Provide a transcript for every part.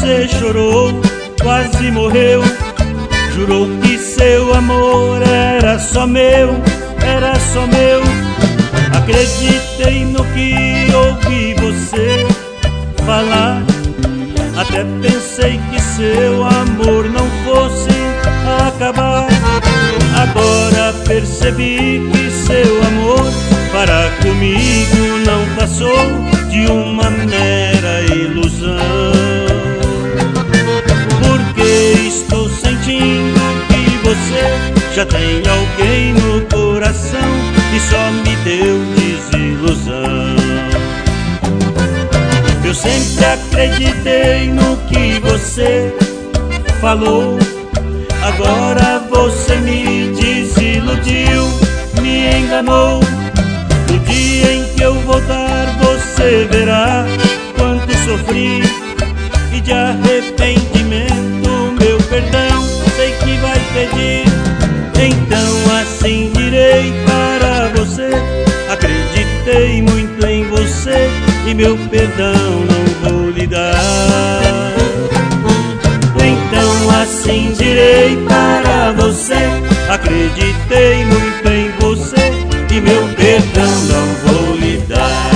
você chorou, quase morreu. Jurou que seu amor era só meu, era só meu. Acreditei no que ouvi você falar. Até pensei que seu amor não fosse acabar. Agora percebi que seu amor para comigo não passou de uma mera ilusão. Porque estou sentindo que você já tem alguém no coração e só me deu desilusão. Eu sempre acreditei no que você falou. Agora você me desiludiu, me enganou. No dia em que eu voltar você verá quanto sofri. E de arrependimento meu perdão sei que vai pedir. Então assim direi para você: acreditei muito em você e meu perdão não vou lhe dar. Então assim direi para você: acreditei muito em você e meu perdão não vou lhe dar.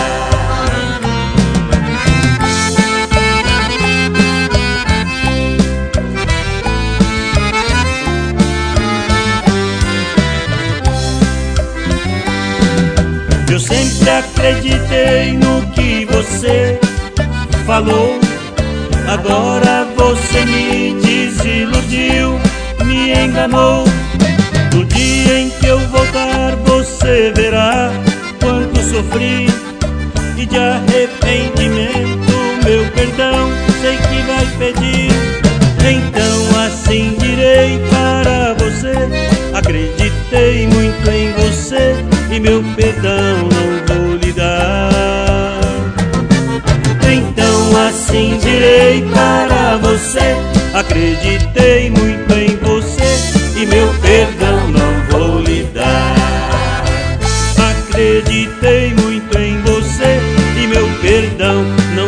Eu sempre acreditei no que você falou. Agora você me desiludiu, me enganou. No dia em que eu voltar você verá quanto sofri. E de arrependimento meu perdão sei que vai pedir. Então assim direi para você: acreditei muito em você e meu perdão não vou lhe dar. Então assim direi para você: acreditei muito em você e meu perdão não vou lhe dar. Acreditei muito em você e meu perdão não